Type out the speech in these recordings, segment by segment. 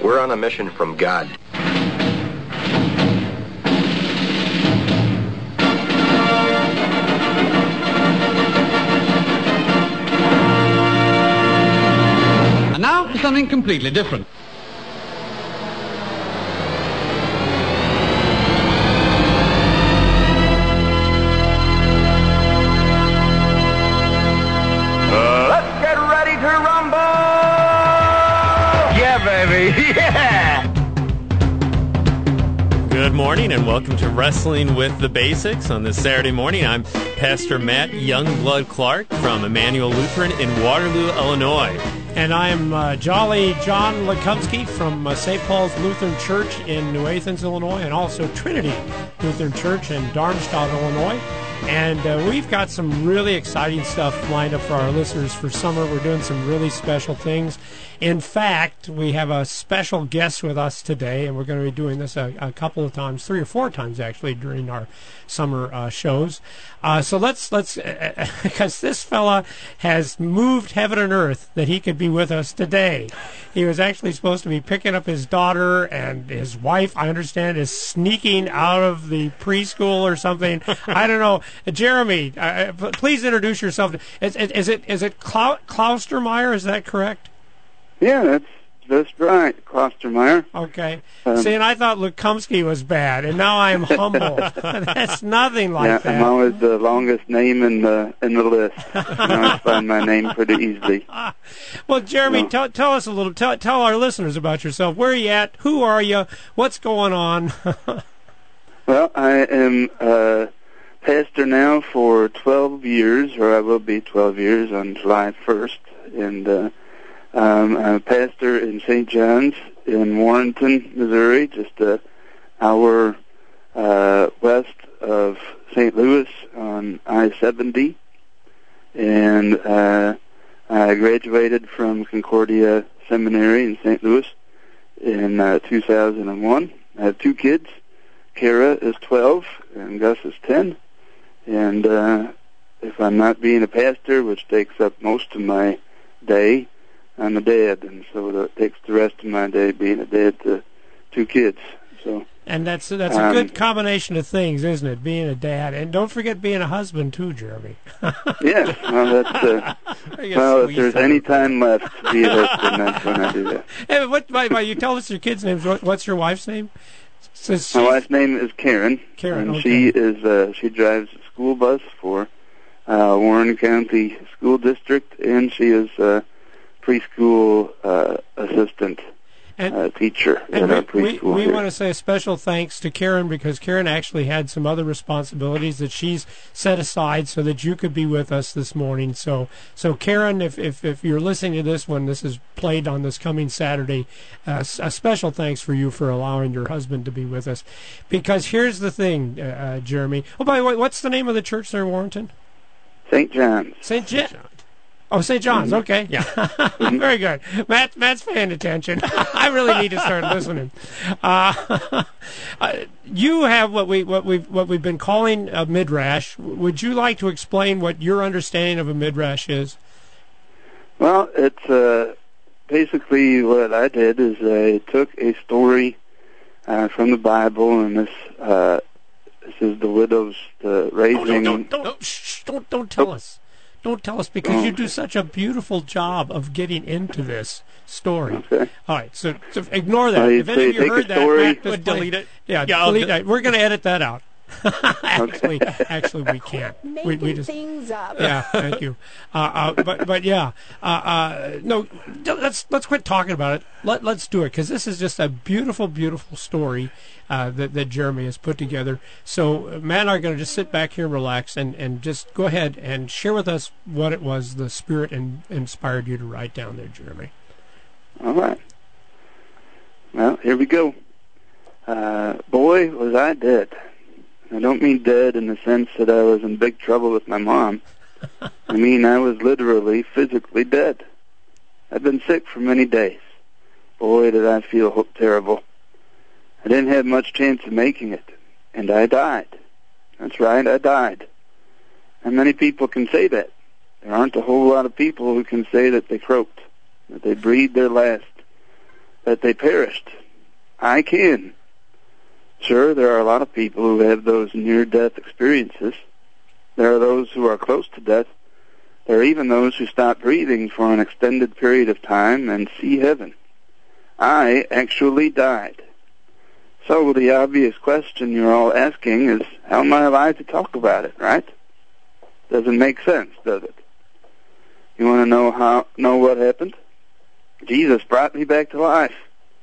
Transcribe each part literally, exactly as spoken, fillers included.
We're on a mission from God. And now for something completely different. Uh, let's get ready to rumble! Yeah, baby, yeah! Good morning and welcome to Wrestling with the Basics on this Saturday morning. I'm Pastor Matt Youngblood Clark from Emmanuel Lutheran in Waterloo, Illinois. And I'm uh, Jolly John Lekumsky from uh, Saint Paul's Lutheran Church in New Athens, Illinois, and also Trinity Lutheran Church in Darmstadt, Illinois. And uh, we've got some really exciting stuff lined up for our listeners for summer. We're doing some really special things. In fact, we have a special guest with us today, and we're going to be doing this a, a couple of times, three or four times actually, during our summer uh, shows. Uh, so let's, let's, because uh, this fella has moved heaven and earth that he could be with us today. He was actually supposed to be picking up his daughter, and his wife, I understand, is sneaking out of the preschool or something. I don't know. Jeremy, uh, please introduce yourself. Is, is, is it is it Clou- Klaustermeyer? Is that correct? Yeah, that's that's right, Klostermeyer. Okay. Um, See, and I thought Lekumsky was bad, and now I'm humble. That's nothing like yeah, that. I'm always the longest name in the in the list. I find my name pretty easily. Well, Jeremy, So, tell tell us a little. Tell tell our listeners about yourself. Where are you at? Who are you? What's going on? well, I am a pastor now for twelve years, or I will be twelve years on July first, and. Uh, Um, I'm a pastor in Saint John's in Warrenton, Missouri, just an hour uh, west of Saint Louis on I seventy. And uh, I graduated from Concordia Seminary in Saint Louis in uh, two thousand one. I have two kids. Kara is twelve and Gus is ten. And uh, if I'm not being a pastor, which takes up most of my day, I'm a dad, and so that takes the rest of my day being a dad to two kids. So, and that's that's a um, good combination of things, isn't it? Being a dad, and don't forget being a husband too, Jeremy. yeah, well, that's uh, well, if there's any time left to be a husband, that's when I do that. Hey, what? Why, why, you tell us your kids' names. What, what's your wife's name? Says My wife's name is Karen. Karen, and okay. she is uh, she drives a school bus for uh, Warren County School District, and she is. Uh, preschool uh, assistant and, uh, teacher and at we, our preschool. We, we here. want to say a special thanks to Karen, because Karen actually had some other responsibilities that she's set aside so that you could be with us this morning. So, so Karen, if if, if you're listening to this when this is played on this coming Saturday, uh, a special thanks for you for allowing your husband to be with us. Because here's the thing, uh, uh, Jeremy. Oh, by the way, what's the name of the church there in Warrenton? Saint John's. Saint John's. Oh, Saint John's, okay. Yeah. Very good. Matt, Matt's paying attention. I really need to start listening. Uh, uh, you have what, we, what, we've, what we've been calling a midrash. Would you like to explain what your understanding of a midrash is? Well, it's uh, basically what I did is I took a story uh, from the Bible, and this uh, this is the widow's the raising. Oh, don't, don't, don't, shh, don't, don't tell oh. us. Don't tell us, because you do such a beautiful job of getting into this story. Okay. All right, so, so ignore that. Well, if any of you take heard a that, story, Matt, just delete it. Yeah, Yeah, delete I'll that. We're going to edit that out. actually, Okay. actually, we can't. Making We, we just, things up. yeah, thank you. Uh, uh, but but yeah, uh, uh, no, let's let's quit talking about it. Let let's do it, because this is just a beautiful, beautiful story uh, that that Jeremy has put together. So uh, Matt and I are going to just sit back here, relax, and, and just go ahead and share with us what it was the Spirit in, inspired you to write down there, Jeremy. All right. Well, here we go. Uh, boy, was I dead. I don't mean dead in the sense that I was in big trouble with my mom. I mean I was literally, physically dead. I'd been sick for many days. Boy, did I feel terrible. I didn't have much chance of making it, and I died. That's right, I died. And many people can say that. There aren't a whole lot of people who can say that they croaked, that they breathed their last. that they perished. I can. Sure, there are a lot of people who have those near-death experiences. There are those who are close to death. There are even those who stop breathing for an extended period of time and see heaven. I actually died. So the obvious question you're all asking is, how am I alive to talk about it, right? Doesn't make sense, does it? You want to know how, know what happened? Jesus brought me back to life.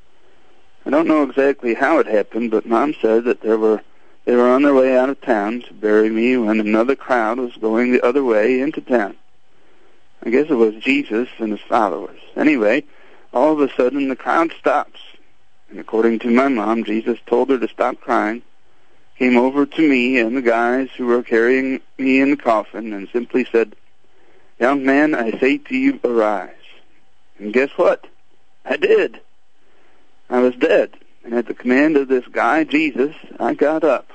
I don't know exactly how it happened, but Mom said that there were they were on their way out of town to bury me when another crowd was going the other way into town. I guess it was Jesus and his followers. Anyway, all of a sudden the crowd stops. And according to my mom, Jesus told her to stop crying, came over to me and the guys who were carrying me in the coffin, and simply said, "Young man, I say to you, arise." And guess what? I did. I was dead, and at the command of this guy, Jesus, I got up.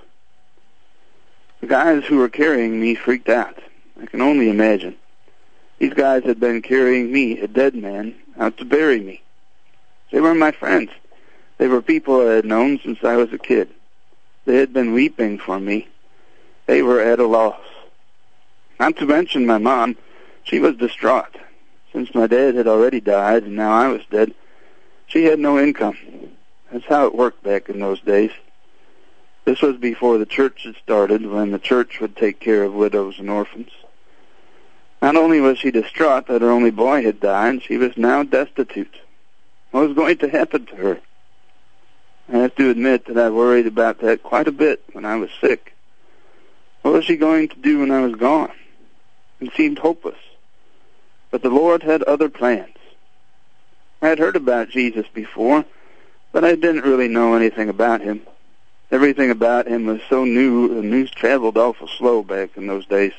The guys who were carrying me freaked out. I can only imagine. These guys had been carrying me, a dead man, out to bury me. They were my friends. They were people I had known since I was a kid. They had been weeping for me. They were at a loss. Not to mention my mom. She was distraught. Since my dad had already died and now I was dead, she had no income. That's how it worked back in those days. This was before the church had started, when the church would take care of widows and orphans. Not only was she distraught that her only boy had died, she was now destitute. What was going to happen to her? I have to admit that I worried about that quite a bit when I was sick. What was she going to do when I was gone? It seemed hopeless. But the Lord had other plans. I had heard about Jesus before, but I didn't really know anything about him. Everything about him was so new, the news traveled awful slow back in those days.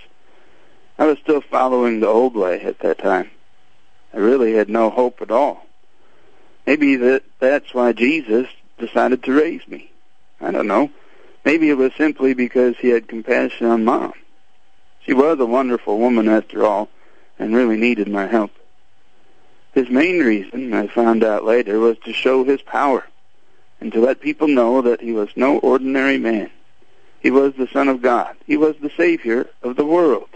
I was still following the old way at that time. I really had no hope at all. Maybe that that's why Jesus decided to raise me. I don't know. Maybe it was simply because he had compassion on Mom. She was a wonderful woman after all, and really needed my help. His main reason, I found out later, was to show his power and to let people know that he was no ordinary man. He was the Son of God. He was the Savior of the world.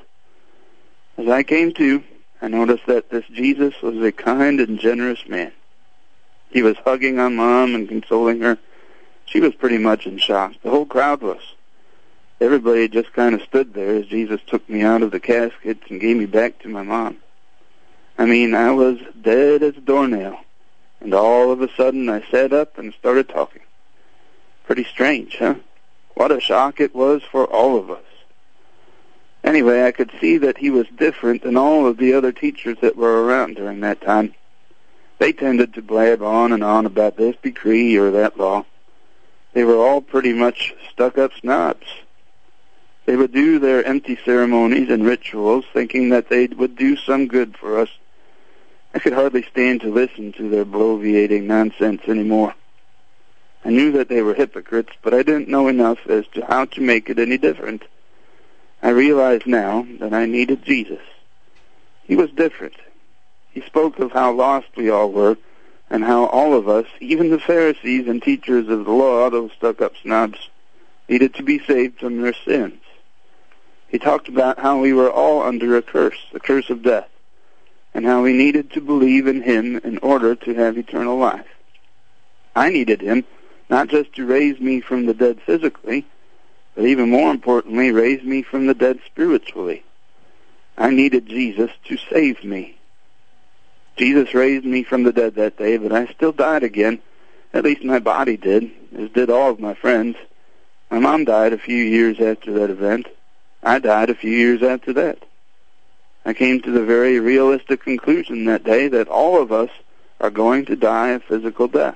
As I came to, I noticed that this Jesus was a kind and generous man. He was hugging on Mom and consoling her. She was pretty much in shock. The whole crowd was. Everybody just kind of stood there as Jesus took me out of the casket and gave me back to my mom. I mean, I was dead as a doornail, and all of a sudden I sat up and started talking. Pretty strange, huh? What a shock it was for all of us. Anyway, I could see that he was different than all of the other teachers that were around during that time. They tended to blab on and on about this decree or that law. They were all pretty much stuck-up snobs. They would do their empty ceremonies and rituals thinking that they would do some good for us. I could hardly stand to listen to their bloviating nonsense anymore. I knew that they were hypocrites, but I didn't know enough as to how to make it any different. I realized now that I needed Jesus. He was different. He spoke of how lost we all were, and how all of us, even the Pharisees and teachers of the law, those stuck-up snobs, needed to be saved from their sins. He talked about how we were all under a curse, the curse of death, and how we needed to believe in him in order to have eternal life. I needed him not just to raise me from the dead physically, but even more importantly, raise me from the dead spiritually. I needed Jesus to save me. Jesus raised me from the dead that day, but I still died again. At least my body did, as did all of my friends. My mom died a few years after that event. I died a few years after that. I came to the very realistic conclusion that day that all of us are going to die a physical death.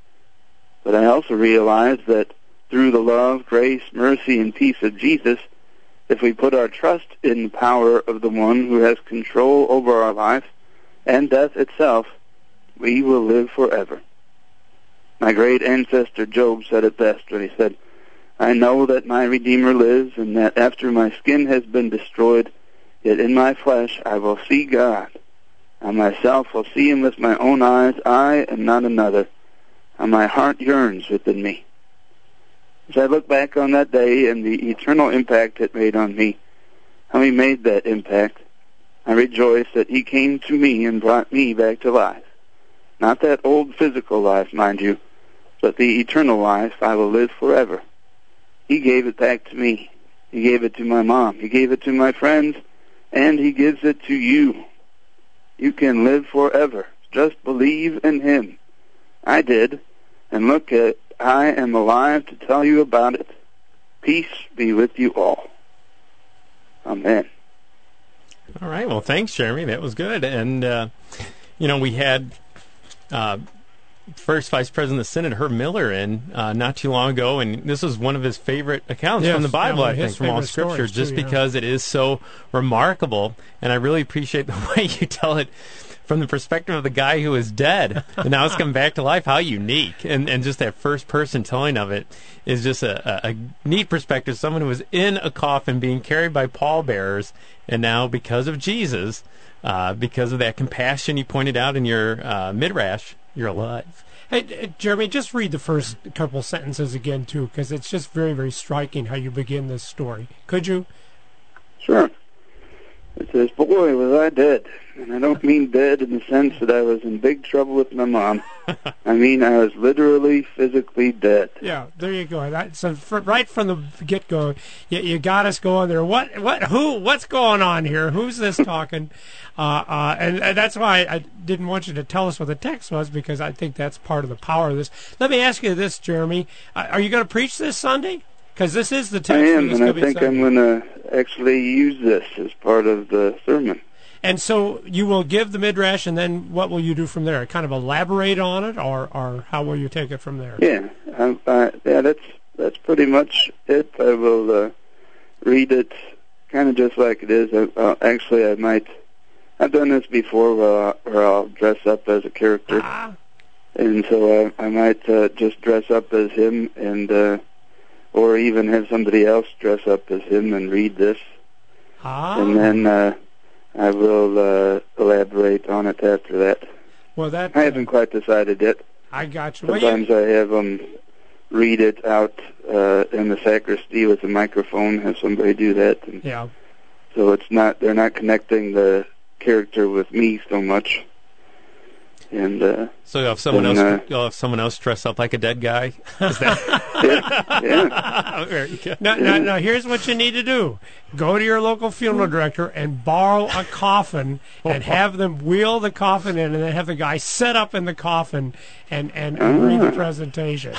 But I also realized that through the love, grace, mercy, and peace of Jesus, if we put our trust in the power of the one who has control over our life and death itself, we will live forever. My great ancestor Job said it best when he said, "I know that my Redeemer lives, and that after my skin has been destroyed, yet in my flesh I will see God. I myself will see him with my own eyes, I and not another, how my heart yearns within me. As I look back on that day and the eternal impact it made on me, how he made that impact, I rejoice that he came to me and brought me back to life. Not that old physical life, mind you, but the eternal life I will live forever. He gave it back to me. He gave it to my mom. He gave it to my friends, and he gives it to you. You can live forever. Just believe in him. I did, and look at, I am alive to tell you about it. Peace be with you all. Amen. All right. Well, thanks, Jeremy. That was good. And, uh, you know, we had uh, first Vice President of the Synod, Herb Miller, in uh, not too long ago, and this was one of his favorite accounts yes, from the Bible, yeah, I think, from all Scripture, too, just yeah. because it is so remarkable. And I really appreciate the way you tell it from the perspective of the guy who is dead and now it's come back to life. How unique. And and just that first person telling of it is just a, a, a neat perspective. Someone who was in a coffin being carried by pallbearers, and now because of Jesus, uh, because of that compassion you pointed out in your uh, midrash, you're alive. Hey, Jeremy, just read the first couple sentences again, too, because it's just very, very striking how you begin this story. Could you? Sure. It says, boy, was I dead. And I don't mean dead in the sense that I was in big trouble with my mom. I mean I was literally, physically dead. Yeah, there you go. That, so for, right from the get-go, you, you got us going there. What, what, who, what's going on here? Who's this talking? Uh, uh, and, and that's why I didn't want you to tell us what the text was, because I think that's part of the power of this. Let me ask you this, Jeremy. Uh, are you going to preach this Sunday? Because this is the text. I am, for this and I coming think Sunday. I'm going to actually use this as part of the sermon. And so you will give the midrash, and then what will you do from there? Kind of elaborate on it, or, or how will you take it from there? Yeah, I, I, yeah, that's that's pretty much it. I will uh, read it kind of just like it is. I, uh, actually, I might. I've done this before, where, I, where I'll dress up as a character, Ah. and so I, I might uh, just dress up as him, and uh, or even have somebody else dress up as him and read this, Ah. and then. Uh, I will uh, elaborate on it after that. Well, that I haven't quite decided yet. I got you. Well, you- Sometimes I have them read it out uh, in the sacristy with a microphone, have somebody do that. And yeah. so it's not, they're not connecting the character with me so much. And uh, So you'll have someone then, else. uh, You'll have someone else dress up like a dead guy. Is that yeah, yeah. very good? Now, now, now, here's what you need to do. Go to your local funeral director and borrow a coffin and have them wheel the coffin in, and then have the guy set up in the coffin and, and, and read the presentation.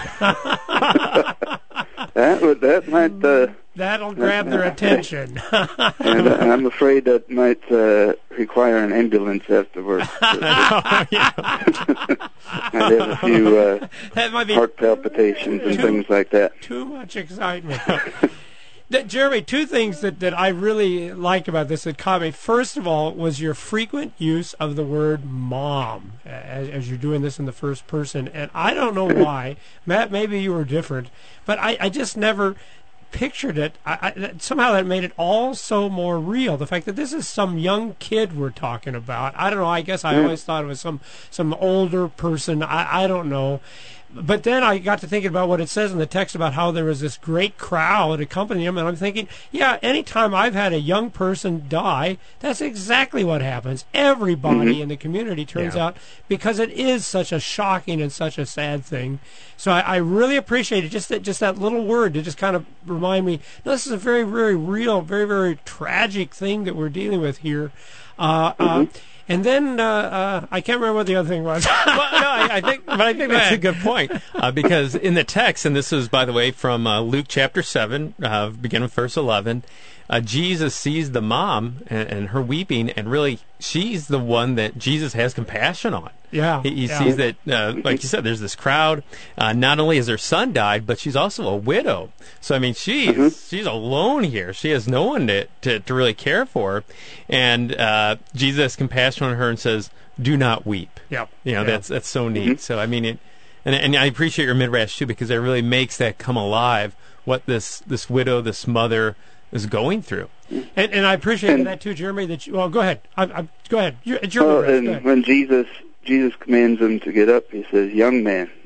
That would that might, uh, That'll grab their attention. and uh, I'm afraid that might uh, require an ambulance afterwards. Oh, yeah. I'd have a few uh, That might be heart palpitations and things like that. too much excitement. That, Jeremy, two things that, that I really like about this that caught me. First of all, was your frequent use of the word mom as, as you're doing this in the first person. And I don't know why. Matt, maybe you were different, but I, I just never pictured it. I, I, somehow that made it all so more real. The fact that this is some young kid we're talking about. I don't know. I guess I always thought it was some, some older person. I, I don't know. But then I got to thinking about what it says in the text about how there was this great crowd accompanying him, and I'm thinking, yeah, anytime I've had a young person die, that's exactly what happens. Everybody Mm-hmm. in the community turns Yeah. out, because it is such a shocking and such a sad thing. So I, I really appreciate it, just that, just that little word to just kind of remind me, no, this is a very, very real, very, very tragic thing that we're dealing with here. Uh, Mm-hmm. uh, And then uh, uh, I can't remember what the other thing was. well, no, I, I think, but I think that's a good point uh, because in the text, and this is, by the way, from uh, Luke chapter seven, uh, begin with verse eleven. Uh, Jesus sees the mom and, and her weeping, and really, she's the one that Jesus has compassion on. Yeah, he, he yeah. sees that, uh, like you said, there's this crowd. Uh, not only has her son died, but she's also a widow. So I mean, she's Mm-hmm. she's alone here. She has no one to to, to really care for her, and uh, Jesus has compassion on her and says, "Do not weep." Yep. You know, Yeah. that's that's so neat. So I mean it, and and I appreciate your midrash too, because it really makes that come alive. What this this widow, this mother, is going through. And, and I appreciate And- that too, Jeremy. That you, well, go ahead. I, I, go ahead. You, it's your Well, midrash. Go and ahead. when Jesus Jesus commands him to get up, he says, "Young man,"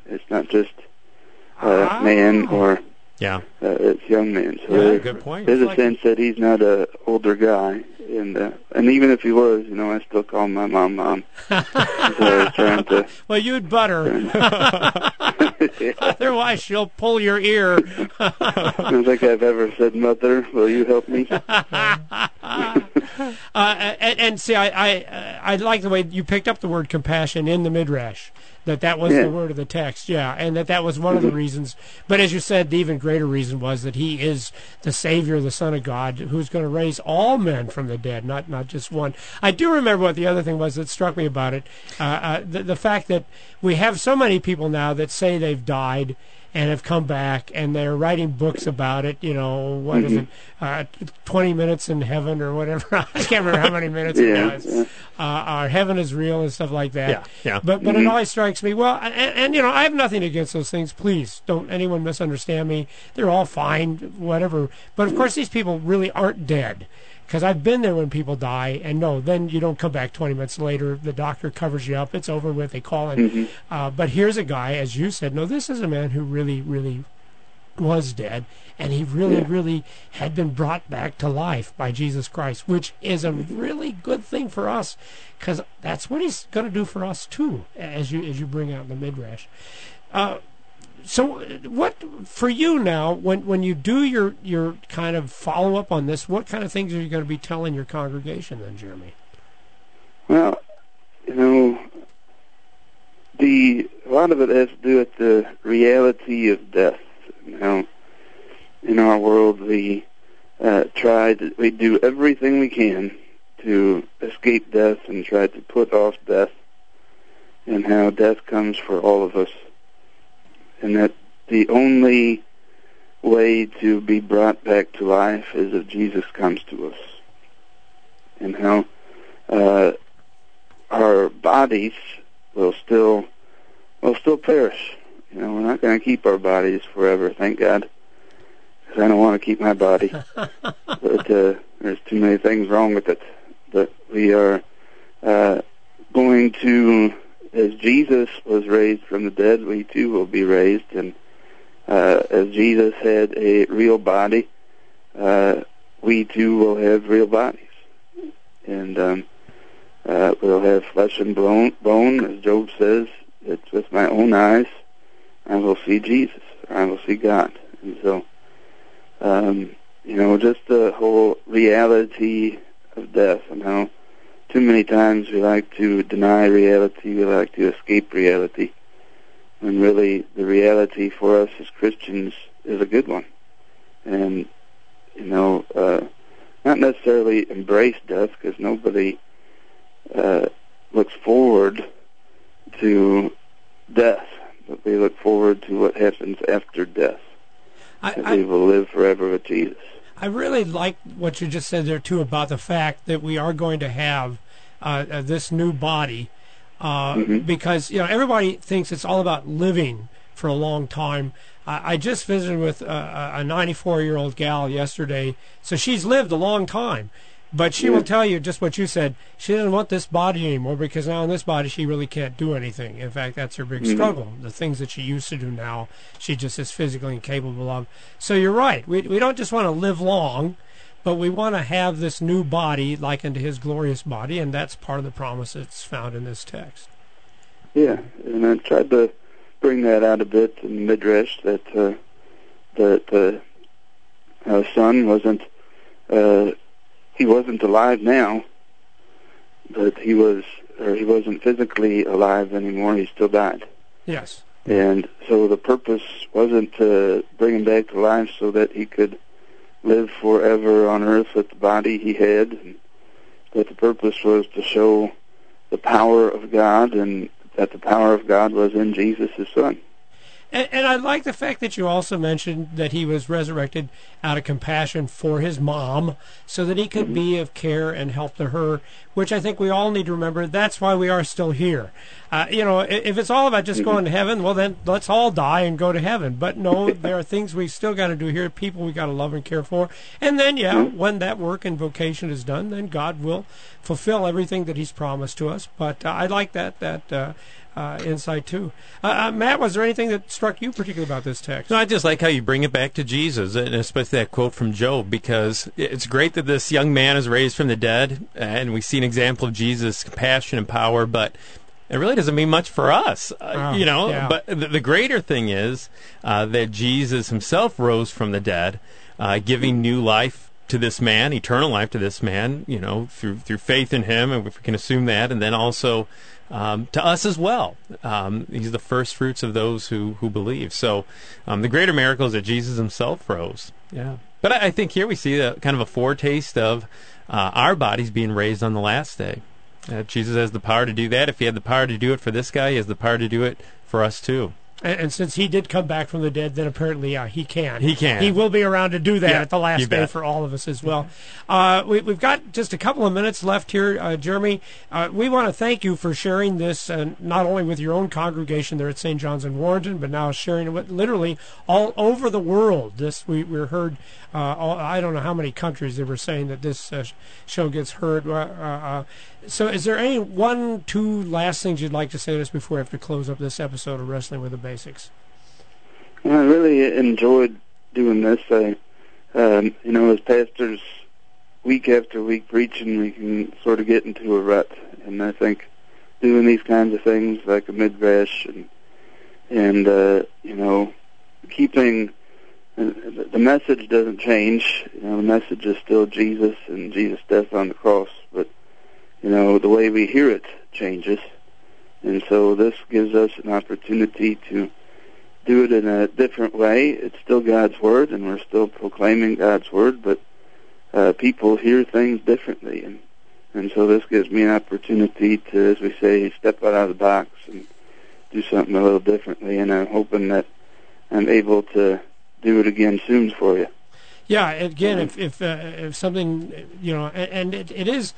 It's not just uh, Ah. man or Yeah. uh, it's young man. So Yeah, there's, good point. there's It's a like- sense that he's not a older guy, and uh, and even if he was, you know, I still call my mom mom. So I was trying to. Well, you'd better. Otherwise, she'll pull your ear. I don't think I've ever said, "Mother, will you help me?" Uh, and, and see, I, I uh, I like the way you picked up the word compassion in the Midrash. That that was Yeah. the word of the text, yeah, and that that was one of the reasons. But as you said, the even greater reason was that he is the Savior, the Son of God, who's going to raise all men from the dead, not not just one. I do remember what the other thing was that struck me about it, uh, uh, the, the fact that we have so many people now that say they've died and have come back, and they're writing books about it. You know, what is it, uh, twenty minutes in heaven or whatever? I can't remember how many minutes it Yeah, was. yeah. Uh, our heaven is real and stuff like that. Yeah, yeah. But but it always strikes me. Well, and, and you know, I have nothing against those things. Please don't anyone misunderstand me. They're all fine, whatever. But of course, these people really aren't dead. Because I've been there when people die, and no, then you don't come back twenty minutes later. The doctor covers you up. It's over with. They call in. Mm-hmm. Uh, but here's a guy, as you said, no, this is a man who really, really was dead, and he really, Yeah. really had been brought back to life by Jesus Christ, which is a really good thing for us, because that's what he's going to do for us too, as you as you bring out in the Midrash. Uh, So, what for you now? When when you do your your kind of follow up on this, what kind of things are you going to be telling your congregation then, Jeremy? Well, you know, the a lot of it has to do with the reality of death. You know, in our world, we uh, try to we do everything we can to escape death and try to put off death, and how death comes for all of us. And that the only way to be brought back to life is if Jesus comes to us. And how uh, our bodies will still will still perish. You know, we're not going to keep our bodies forever, thank God, because I don't want to keep my body. But uh, there's too many things wrong with it. But we are uh, going to... As Jesus was raised from the dead, we too will be raised. And uh, as Jesus had a real body, uh, we too will have real bodies. And um, uh, we'll have flesh and bone, bone, as Job says, it's with my own eyes I will see Jesus, or I will see God. And so, um, you know, just the whole reality of death and how too many times we like to deny reality, we like to escape reality, when really the reality for us as Christians is a good one. And, you know, uh, not necessarily embrace death, because nobody uh, looks forward to death, but we look forward to what happens after death. I, That I, we will live forever with Jesus. I really like what you just said there too about the fact that we are going to have uh, uh, this new body, uh, Mm-hmm. because you know everybody thinks it's all about living for a long time. I, I just visited with a, a ninety-four-year-old gal yesterday, so she's lived a long time. But she will tell you just what you said. She doesn't want this body anymore because now in this body she really can't do anything. In fact, that's her big Mm-hmm. struggle. The things that she used to do now, she just is physically incapable of. So you're right. We we don't just want to live long, but we want to have this new body like unto His glorious body, and that's part of the promise that's found in this text. Yeah, and I tried to bring that out a bit in the Midrash, that uh, that the uh, son wasn't uh, he wasn't alive now, but he was, or he wasn't physically alive anymore. He still died, Yes. and so the purpose wasn't to bring him back to life so that he could live forever on earth with the body he had, and that the purpose was to show the power of God, and that the power of God was in Jesus, His Son. And, and I like the fact that you also mentioned that he was resurrected out of compassion for his mom, so that he could be of care and help to her, which I think we all need to remember. That's why we are still here. Uh, you know, if it's all about just going to heaven, well, then let's all die and go to heaven. But no, there are things we still got to do here, people we got to love and care for. And then, yeah, when that work and vocation is done, then God will fulfill everything that He's promised to us. But uh, I like that, that uh, uh, insight too. Uh, uh, Matt, was there anything that struck you particularly about this text? No, I just like how you bring it back to Jesus, and especially that quote from Job, because it's great that this young man is raised from the dead, and we see an example of Jesus' compassion and power, but it really doesn't mean much for us, uh, Oh, you know. yeah. But the, the greater thing is uh, that Jesus himself rose from the dead, uh, giving new life to this man, eternal life to this man, you know, through through faith in him, and if we can assume that, and then also um, to us as well. Um, he's the first fruits of those who, who believe. So um, the greater miracle is that Jesus himself rose. Yeah. But I, I think here we see a, kind of a foretaste of uh, our bodies being raised on the last day. Uh, Jesus has the power to do that. If he had the power to do it for this guy, he has the power to do it for us too. And, and since he did come back from the dead, then apparently uh, he can. He can. He will be around to do that Yeah, at the you last day bet. for all of us as well. Uh, we, we've got just a couple of minutes left here, uh, Jeremy. Uh, we want to thank you for sharing this, uh, not only with your own congregation there at Saint John's in Warrenton, but now sharing it with literally all over the world. This we, we heard, uh, all, I don't know how many countries they were saying that this uh, show gets heard. Uh, uh, so is there any one, two last things you'd like to say to us before we have to close up this episode of Wrestling with the Basics? I really enjoyed doing this. I, um, you know, as pastors, week after week preaching, we can sort of get into a rut. And I think doing these kinds of things like a midrash and, and uh, you know, keeping uh, the message doesn't change. You know, the message is still Jesus and Jesus' death on the cross. But, you know, the way we hear it changes. And so this gives us an opportunity to do it in a different way. It's still God's Word, and we're still proclaiming God's Word, but uh, people hear things differently. And, and so this gives me an opportunity to, as we say, step out of the box and do something a little differently, and I'm hoping that I'm able to do it again soon for you. Yeah, again, if if, uh, if something, you know, and, and it, it is...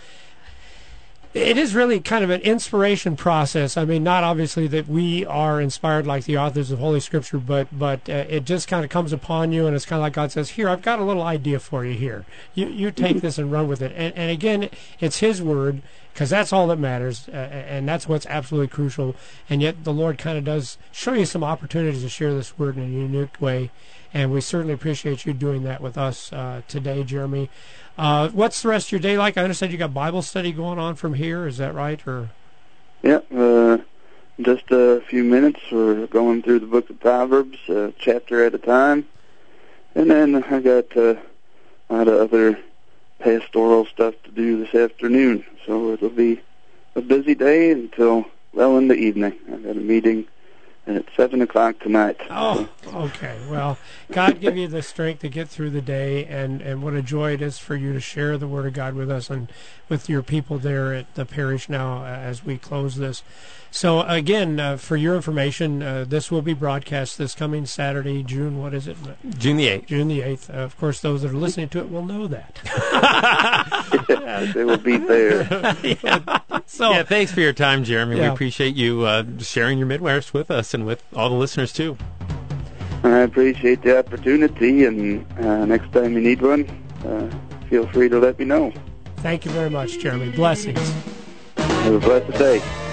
It is really kind of an inspiration process. I mean, not obviously that we are inspired like the authors of Holy Scripture, but but uh, it just kind of comes upon you, and it's kind of like God says, here, I've got a little idea for you here. You you take this and run with it. And, and again, it's His Word, because that's all that matters, uh, and that's what's absolutely crucial. And yet the Lord kind of does show you some opportunities to share this Word in a unique way, and we certainly appreciate you doing that with us uh, today, Jeremy. Uh, what's the rest of your day like? I understand you got Bible study going on from here. Is that right? Or Yeah, uh, just a few minutes. We're going through the book of Proverbs, uh, chapter at a time. And then I got uh, a lot of other pastoral stuff to do this afternoon. So it'll be a busy day until well in the evening. I've got a meeting at seven o'clock tonight. oh, okay. Well, God give you the strength to get through the day, and, and what a joy it is for you to share the Word of God with us and with your people there at the parish now uh, as we close this. So again, uh, for your information, uh, this will be broadcast this coming Saturday, June, what is it? June the eighth. June the eighth. Uh, of course, those that are listening to it will know that. Yes, they will be there. yeah. So, Yeah, thanks for your time, Jeremy. Yeah. We appreciate you uh, sharing your Midwest with us and with all the listeners, too. I appreciate the opportunity, and uh, next time you need one, uh, feel free to let me know. thank you very much, Jeremy. Blessings. Have a blessed day.